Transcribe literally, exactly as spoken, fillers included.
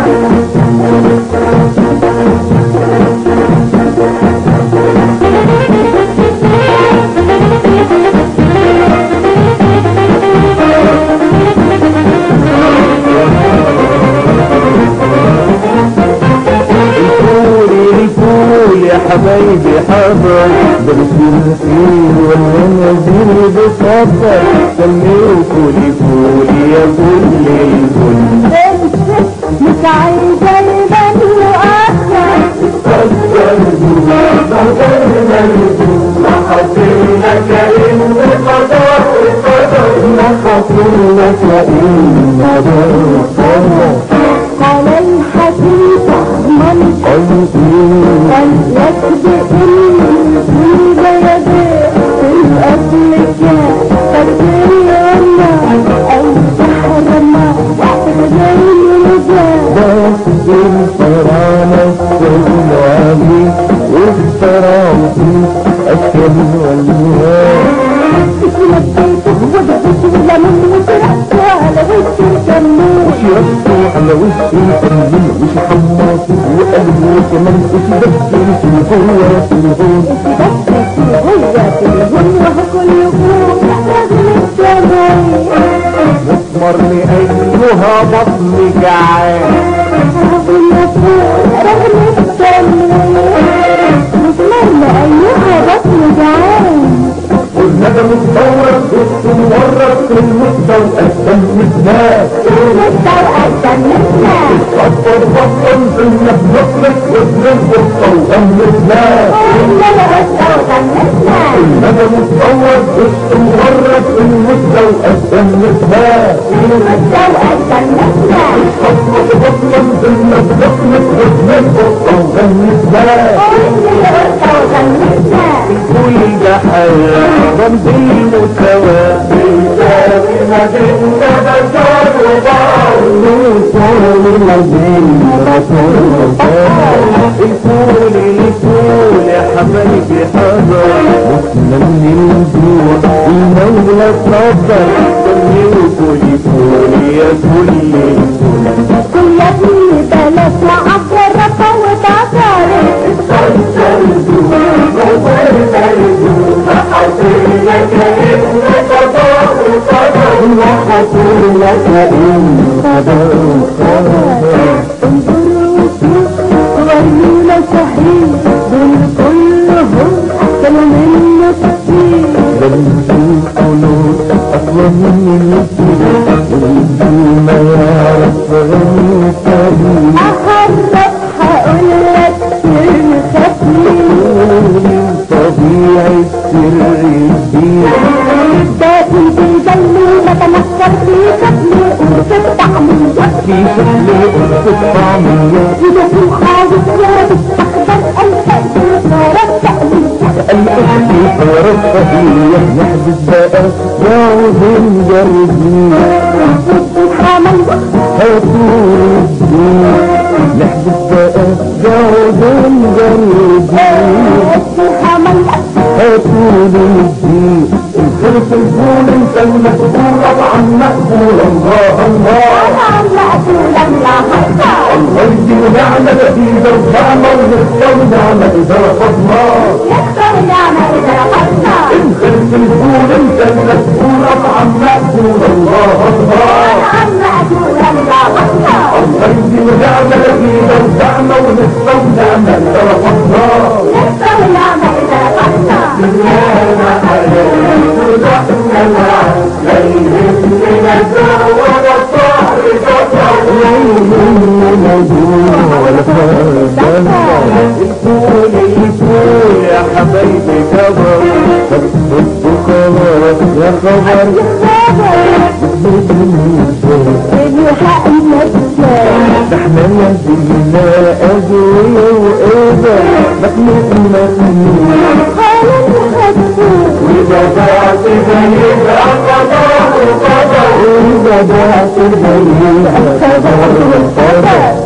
حبايبي حضر برسل فيه ولا نزيل بصبر سميه فولي فولي يا كل الكل مش عايزة يبان له آخر قدرنا قدرنا ما حصلنا كأن قدر قدر ما حصلنا كأن قدر قدر قال الحديث من قلبي قال لك بإني بيدي في الأصل كان فكرنا أو سحر ما تغير رجال بس الفرامة السلامي والفرامتي أشكال والنهار لبيته وجبته لمن وشربته على وش الكمون وشربته على وش الكمون وش حماته وقلبه كمان اتبكر في الهوى في الهون اتبكر في الهوى في الهون وهو كل يوم رغم الجمال مسمر لأيها بطن جعان رغم الجمال مسمر لأيها بطن جعان والندم الثورة بص مورط في المدة وقدم الناس المدة وقدم الناس بطل بطل في النبلك وابن القطة وغم الناس الندم الثورة بص مورط في المدة وقدم الناس المدة وقدم الناس بطل بطل في النبلك وابن القطة وغم الناس كل ده حياة رمز المساواة بالباب مدينة بشر وبعض نوصل للمدينة بشر وبعض الفول الفول يا حبايبي حضر وصلنا من الجوع المولى صبر سميه فولي فولي يا كل الفول كل يا ابني بلاش معبرة وتعترف وحصل لك إن قدر انظروا شوف ورينا صحيح دول كلهم كانوا منه كتير بنشوف قلوب أطول من الكبير والجيل ما يعرف غني كبير أحرف هقولك سر خفيف طبيعي السر الكبير باقي بيجلي بتنكر في شكلي وفي طعمي في شكل قرص الطعمية يدخل خالص يا بتستخدم الفقر صارت تقلية الأختي صارت فقية نحبس بقى يعود مجربين حمل هاتوا الدين نحبس بقى يعود مجربين حمل هاتوا الدين الخلف الفول انت المسؤول طبعا مقبول الله الله الله يدي نعمة في دربنا ونختار نعمة إذا رفضنا الخلف الفول انت المسؤول طبعا مقبول الله الله الله يدي نعمة في دربنا ونختار نعمة إذا رفضنا دنيانا حلال ورحمة ليهم من الجوع والصهر فطر ليهم من الجوع والفرد الفول الفول يا حبايبي كبر بس خلاص يا خبر احنا نزلنا أدوية وإذا مخلوق مخلوق وإذا بعت بيبقى قضاء وقدر وإذا بعت بيبقى قضاء وقدر